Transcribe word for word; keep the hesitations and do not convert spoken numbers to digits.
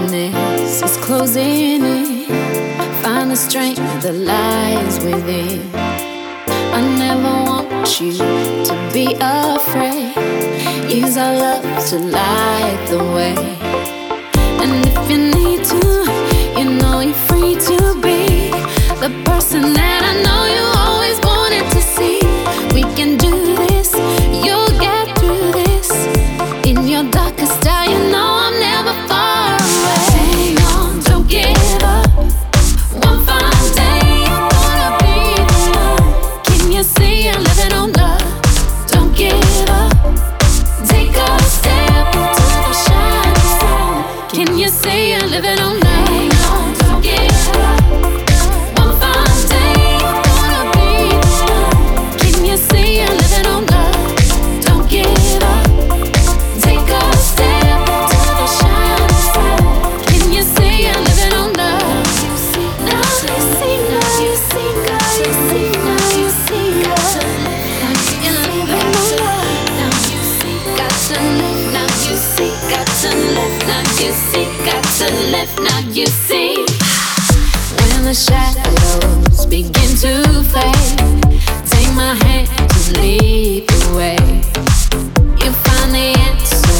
darkness is closing in. Find the strength that lies within. I never want you to be afraid. Use our love to light the way. And if you need to, you know you're free to be the person that I know you always wanted to see. We can do this, you'll get through this. In your darkest hour, you know I'm never far away. Hang on, don't give up. One fine day, you're gonna be the one. Can you see you're living on love? Don't give up. Take a step into the shining sun. Can you see you're living on love? Hang on, don't give up. One fine day, you're gonna be the one. Can you see you're living on love? Don't give up. Take a step into the shining sun. Can you see you're living on love? Now you see, now you see, now you see, now you see, now you're living on love. Now you see, got to live. Now you see, got to live. Now you see, got to live. Now you see. When the shadows begin to fade, take my hand to lead the way. You find the answer